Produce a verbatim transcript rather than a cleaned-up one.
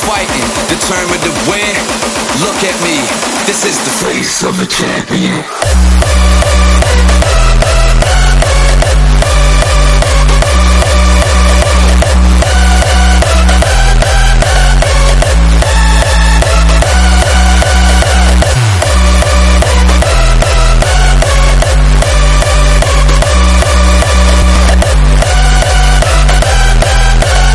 fighting, determined to win. Look at me, this is the face of a champion.